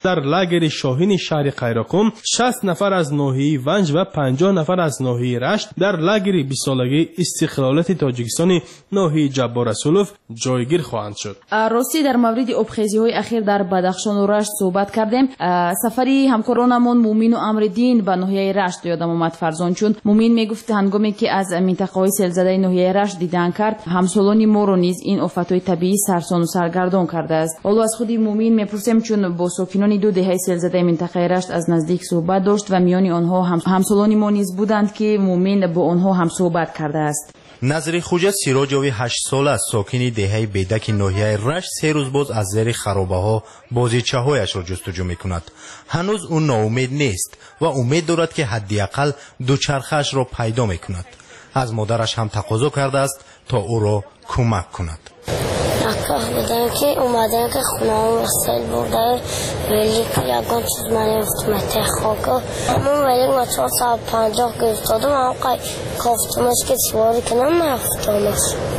در لاگر شاهین شهر قیراقوم 60 نفر از ناحیه ونج و 50 نفر از ناحیه رشت در لاگر 20 سالگی استقلالیت تاجیکستان ناحیه جبار رسولوف جایگیر خواهند شد. راستی در مورد آبخیزی‌های اخیر در بدخشان و رشت صحبت کردیم. سفری همکارانمون مومین و امردین به ناحیه رشت یادم اومد فرزان، چون مومین میگفت هنگامی که از منطقه‌های سیلزده ناحیه رشت دیدن کرد، همسالان ما رو نیز این آفت‌های طبیعی سرسان و سرگردان کرده است. حالا از خود مومین میپرسیم، چون با ساکنان دو دهه سیلزده منطقه رشت از نزدیک صحبت داشت و میان آنها همسالان ما نیز بودند که مومین با آنها هم صحبت کرده است. نظری خوجه سیراجوی 8 ساله از ساکنی دهه بیدک ناحیه رشت 3 روز باز از زیر خرابه‌ها بازیچه‌هایش را جستجو می‌کند. هنوز او ناامید نیست و امید دارد که حداقل دوچرخه‌اش را پیدا می‌کند. از مادرش هم تقاضا کرده است تا او را کمک کند. بودن که اومدن که خونه هم سیل بردن ولی که یکان چیز من افتمته خاکا من ولی ما 450 گرفتادم هم کافتمش که سواری کنم من افتامش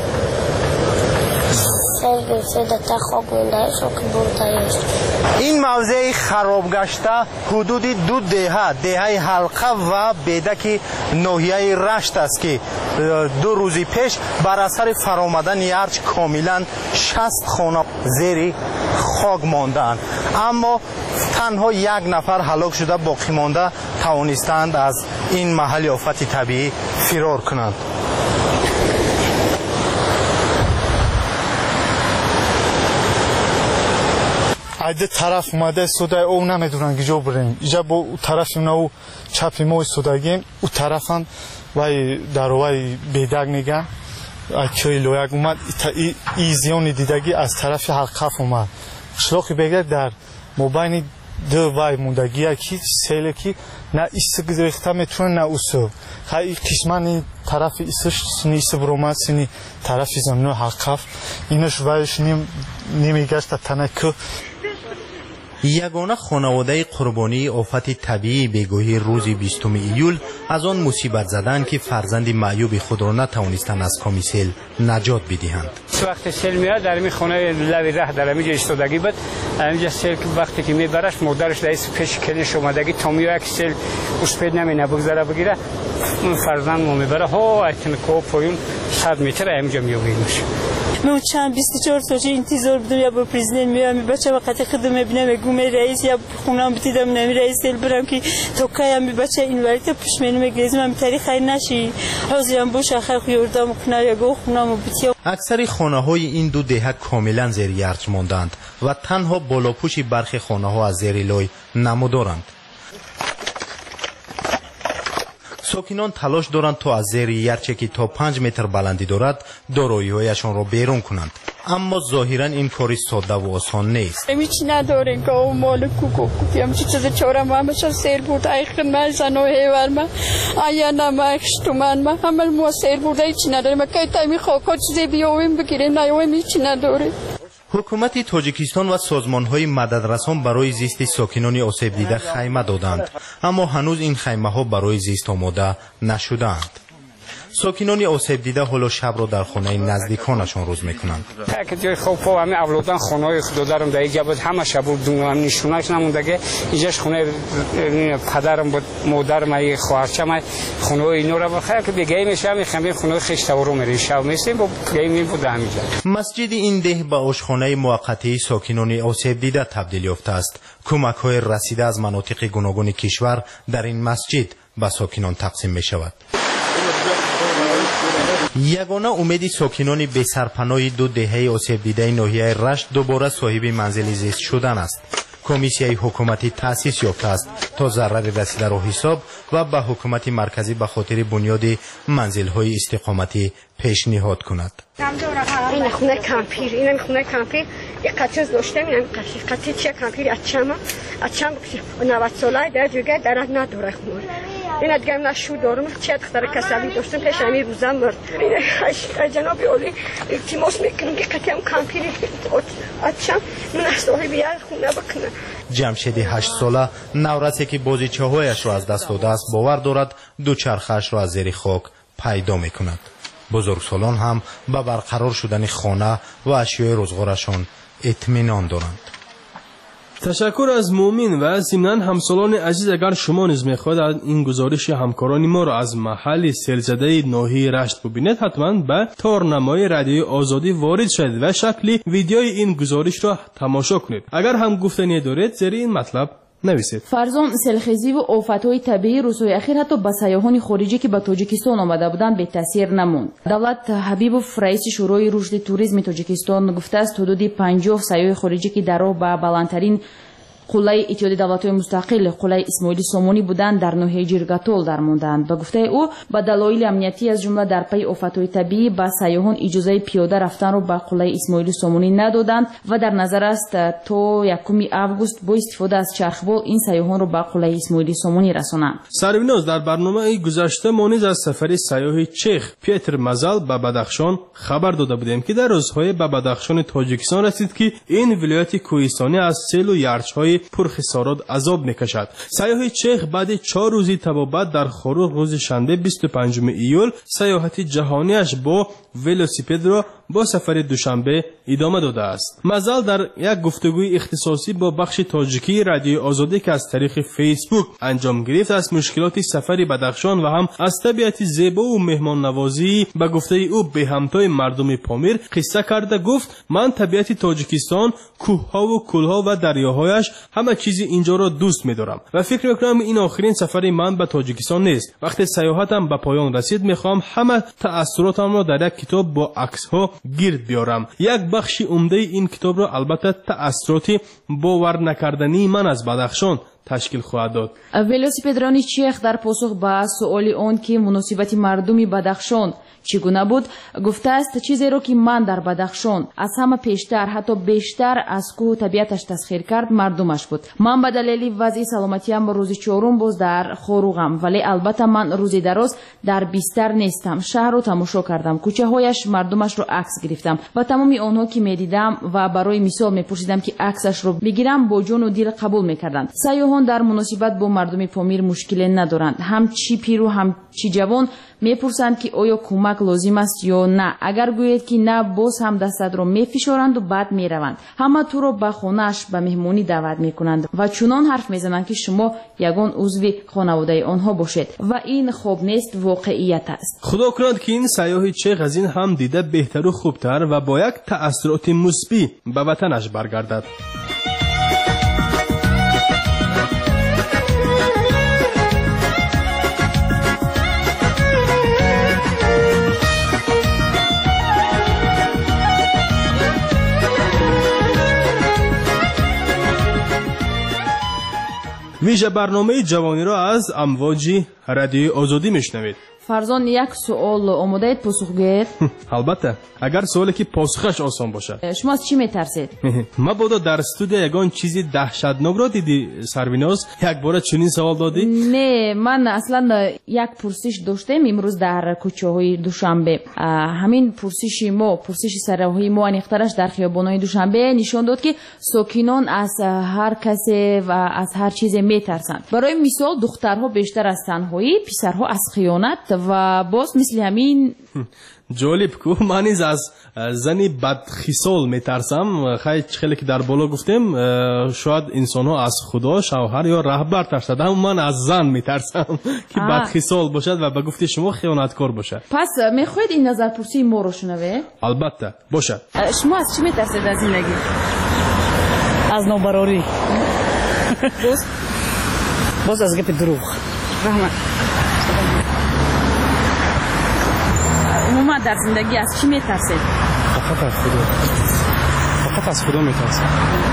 سیل گرفته دتا خاک مونده شو که بردنش. این موضع خراب گشته حدود 2 دهه حلقه و بیدک ناحیه رشت است که 2 روزی پیش بر اثر فرآمدن ارج کاملا 60 خانه زیر خاک ماندند، اما تنها 1 نفر هلاک شده، باقی مانده توانستند از این محل آفت طبیعی فرار کنند. ایده طرف اومده صدای او نمیدونن کجا بریم. اینجا با طرف او چپ ما ایستادگیم، او طرف هم وای دروای بیدگ میگن که لویگ اومد ای زیانی دیدگی از طرف حلقف اومد. شلاخی بگه در مبین دو وای موندگی که سیل که نه ایست گذاشته میتونه نه اوسو خیلی قسمانی طرف ایستش نیست برومد سینی طرف زمین حلقف اینش وایش نمیگشت تنکه. یگانه خانواده قربانی آفت طبیعی بیگوهی روز 20 ایول از آن مصیبت زدند که فرزند معیوب خود را نتوانستند از کام سیل نجات بدهند. وقتی سیل میاد در می خانه لوی ره در اینجا ایستادگی بود، اینجا سیل وقتی که میبرش مادرش دایس پیش کلیش اومدگی تا میاد که سیل اسپید نمینه بگذره بگیره فرزند ما میبره ها ایتن کو پایون 100 متر اینجا میویدش. من چند 24 ساعت انتظار بودم یا با پرزیدنت میام بچه وقتی خودم میبینم گم رئیس یا خونم بتیدم نمی رئیس سیل برم که تو کایم بچه این وقت پیش منو میگیزم من تاریخ نشی حاضرم باشه خیر خوردم خونه یا گو خونم بتیام. اکثر خانه‌های این 2 دهه کاملا زیر ارج ماندند و تنها بالاپوش برخی خانه‌ها از زیر لای نمودارند. ساکنان تلاش دارند تا از زیر یرچه که تا 5 متر بلندی دارد دارایی‌هایشان را بیرون کنند، اما ظاهرا این کاری ساده و آسان نیست. هیچ ندارن که او مال کوکو کوپیم چیز چهارم همش سیل بود آخر من زنو هیور من آیا نمکش تو من همه ما سیل بود هیچ نداریم که تایمی خاکا چیزی بیاویم بگیریم نیاویم هیچ نداره. حکومت تاجیکستان و سازمان‌های مددرسان برای زیست ساکنان آسیب دیده خیمه دادند، اما هنوز این خیمه‌ها برای زیست آماده نشدند. ساکنان آسیب دیده حالا شب را در خانه نزدیکانشان روز میکنند. که جای خوب و همه اولادان خانه‌های خود دارم در اینجا بود، همه شب بود نشونش نمونده که اینجاش خونه پدرم بود، مادرم ای خواهرچم خونه اینو را بخیر که بگیم میشه میخوام خونه خشتورو میریم شب میسیم با گیم بود همینجا. مسجد این ده به آشخانه موقتی ساکنان آسیب دیده تبدیل یافته است. کمک‌های رسیده از مناطق گوناگون کشور در این مسجد به ساکنان تقسیم می شود. یگانه امید ساکنان بی سرپناه 2 دهه آسیب دیده ناحیه رشت دوباره صاحب منزل زیست شدن است. کمیسیای حکومتی تأسیس یافته است تا ضرر رسیده را حساب و به حکومت مرکزی به خاطر بنیاد منزل‌های استقامتی پیشنهاد کند. این خونه کامپیر، این خونه کامپیر یک قطعه داشتم، این قطعه چه کامپیر اچما 90 ساله در جگه درد نداره خونه. این دیگه نشو دارم چه دختر کسلی داشتم پیش همین روزا مرد. جناب عالی التماس میکنم که قطعه کامپیر اچم من صاحب خونه بکنه. جمشید 8 ساله نورسی که بازیچه‌هایش را از دست داده است باور دارد دوچرخه‌اش را از زیر خاک پیدا میکند. بزرگسالان هم به برقرار شدن خانه و اشیاء روزگارشان اطمینان دارند. تشکر از مومین و ضمناً همسالان عزیز، اگر شما نیز میخواهید این گزارش همکاران ما را از محل سیلزده ناحیه رشت ببینید، حتما به تارنمای رادیوی آزادی وارد شوید و شکل ویدیوی این گزارش را تماشا کنید. اگر هم گفتنی دارید زیر این مطلب نویسید. فرزان، سیلخیزی و آفت‌های طبیعی روزهای اخیر حتی به سیاحان خارجی که به تاجیکستان آمده بودند بی تاثیر نموند. دولت حبیبوف رئیس شورای رشد توریسم تاجیکستان گفته است حدود 50 سیاح خارجی که در راه به بلندترین قلعه اتحادیه دولت‌های مستقل قلعه اسماعیل سامانی بودند در ناحیه جیرگاتول در موندند. به گفته او به دلایل امنیتی از جمله در پی آفت‌های طبیعی به سیاحان اجازه پیاده رفتن را به قلعه اسماعیل سامانی ندادند و در نظر است تا 1 آگوست با استفاده از چرخبال این سیاحان را به قلعه اسماعیل سامانی رسانند. سربیناز، در برنامه گذشته ما نیز از سفر سیاح چخ پیتر مزل به بدخشان خبر داده بودیم که در روزهای به بدخشان تاجیکستان رسید که این ولایت کوهستانی از سیل و یرچ‌های پرخسارات عذاب میکشد. سیاح چخ بعد 4 روزی تبابت در خاروق روز شنبه 25 ایول سیاحت جهانیش با ولوسیپد را با سفر دوشنبه ادامه داده است. مزل در یک گفتگوی اختصاصی با بخش تاجیکی رادیوی آزادی که از طریق فیسبوک انجام گرفت از مشکلات سفر بدخشان و هم از طبیعت زیبا و مهمان نوازی به گفته او به همتای مردم پامیر قصه کرده. گفت من طبیعت تاجیکستان، کوهها و کلها و دریاهایش همه چیزی اینجا را دوست می‌دارم و فکر می‌کنم این آخرین سفر من به تاجیکستان نیست. وقتی سیاحتم به پایان رسید می‌خوام همه تأثیراتم را در یک کتاب با عکس‌ها گرد بیارم. یک بخش عمده این کتاب را البته تأثیرات باور نکردنی من از بدخشان تشکیل خواهد داد. ولوسیپدرانی چخ در پاسخ به سؤال آن که مناسبت مردمی بدخشان چگونه بود گفته است چیزی را که من در بدخشان از همه پیشتر حتی بیشتر از کوه طبیعتش تسخیر کرد مردمش بود. من به دلیل وضع سلامتیم روز 4 باز در خاروغم، ولی البته من روزی دراز در بیستر نیستم. شهر رو تماشا کردم، کوچه هایش، مردمش رو عکس گرفتم و تمامی آنها که میدیدم و برای مثال میپرسیدم که عکسش رو بگیرم با جون و دل قبول میکردند. سیاحان در مناسبت با مردم پامیر مشکلی ندارند. هم چی پیر و هم چی جوان میپرسند که آیا کمک لازم است یا نه. اگر گوید که نه باز هم دستت رو میفشارند و بعد میروند. همه تو رو به خانه‌اش به مهمانی دعوت میکنند و چنان حرف میزنند که شما یگان عضو خانواده آنها باشید و این خوب نیست، واقعیت است. خدا کند که این سیاح چخ از این هم دیده بهتر و خوبتر و با یک تأثیرات مثبت به وطنش برگردد. ویژه برنامه جوانی را از امواج رادیوی آزادی میشنوید. فرزان، یک سوال آماده اید پاسخ گویید؟ البته اگر سوالی که پاسخش آسان باشد. شما از چی میترسید؟ مبادا در استودیو یگان چیزی دهشتناک را دیدی سربیناز یک بار چنین سوال دادی؟ نه، من اصلا یک پرسش داشتم امروز در کوچه های دوشنبه. همین پرسش ما، پرسش سراحی ما انیخترش در خیابان‌های دوشنبه نشان داد که ساکنان از هر کسی و از هر چیزی میترسند. برای مثال دخترها بیشتر از تنهایی، پسرها از خیانت و باز مثل همین. جالب کو، من از زنی بدخصال میترسم. خیلی که در بالا گفتیم شاید انسان ها از خدا، شوهر یا رهبر ترسد، اما من از زن میترسم که بدخصال باشد و به گفته شما خیانتکار باشد. پس میخواید این نظر پرسی ما رو شنوه؟ البته باشد. شما از چی میترسید از زندگی؟ از نابراری. باز از گپ دروغ. رحمت. عموما در زندگی از چی میترسید؟ فقط از خدا میترسم.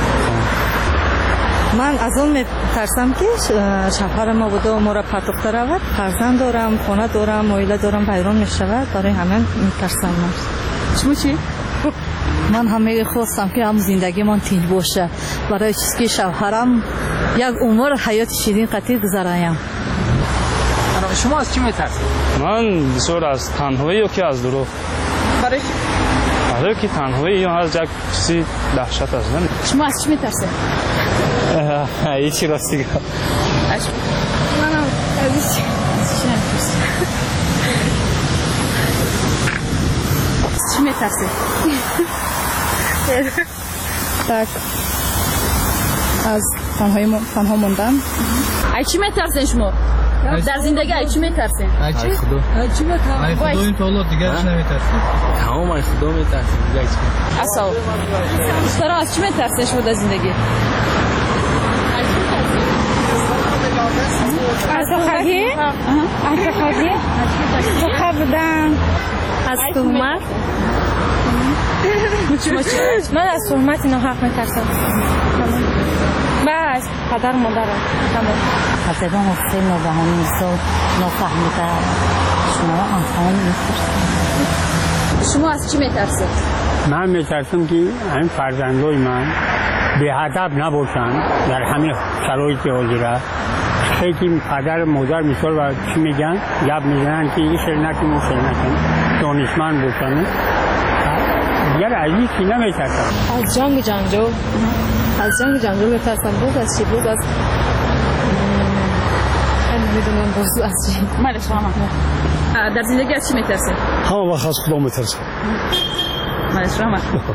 من از اون میترسم که شوهر ما بوده و ما را پرتوخته رود. فرزند دارم، خانه دارم، عائله دارم، ویران میشود. برای همین میترسم من. شما چی؟ من همه خواستم که هم زندگی من تیج باشه. برای چیزی که شوهرم یک عمر حیات شیرین قطعی گذرایم. شما از چی میترسید؟ من بسیار از تنهایی و که از دروغ. برای که تنهایی یا از یک چیزی دهشت است. شما از چی میترسید؟ هیچی راستی گفت. منم از چی میترسید؟ tak از تنها موندن. ای چی میترسین شما؟ در زندگی ای چی میترسین؟ ای خدا. ای خدا این طالب دیگه چی نمیترسین؟ تمام ای خدا میترسین دیگه چی؟ اصلا سر از چی میترسین شما در زندگی؟ از خواهی؟ از خواهی؟ خواه بودن از تهمت. من از تهمت اینا حق میترسم. و از پدر مادرم. از ادام حسین نوبهانی نیست و نفهمیده شما انسان میترسید. شما از چی میترسید؟ من میترسم که این فرزندای من به هدف نباشن در همین شرایط حاضره. خیلی پدر مادر مثال و چی میگن گپ میزنن که این شعر نکنیم اون شعر نکنیم دانشمند باشن. دیگر از این چی نمیترسم. از جنگ جنگجو میترسم. بود از چی بود از نمیدونم بازو از چی. ماله شما در زندگی از چی میترسید؟ همه وقت از خدا میترسم. ماله شما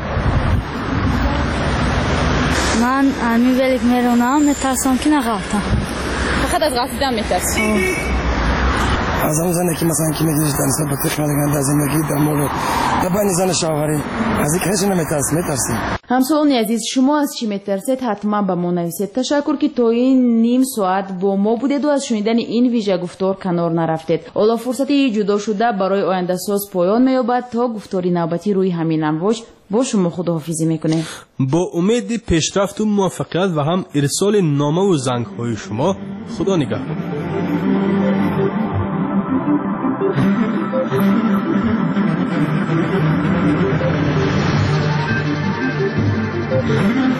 من امی ولیک میرونم میترسم که نغلطم. فقط از غلطیدن میترسم. از اون زنه که مثلا که میگیش در نسبت به تخمه دیگن در زندگی در مولو در بانی زن شاوری از این که هیچ نمیترسیم. همسالان عزیز شما از چی میترسید حتما به ما نویسید. تشکر که تا این نیم ساعت با ما بودید و از شنیدن این ویژه گفتار کنار نرفتید. حالا فرصتی جدا شده برای آینده ساز پایان مییابد تا گفتاری نوبتی روی همین امواج با شما خداحافظی میکنه. با امید پیشرفت و موفقیت و هم ارسال نامه و زنگ های شما. خدا نگهدار.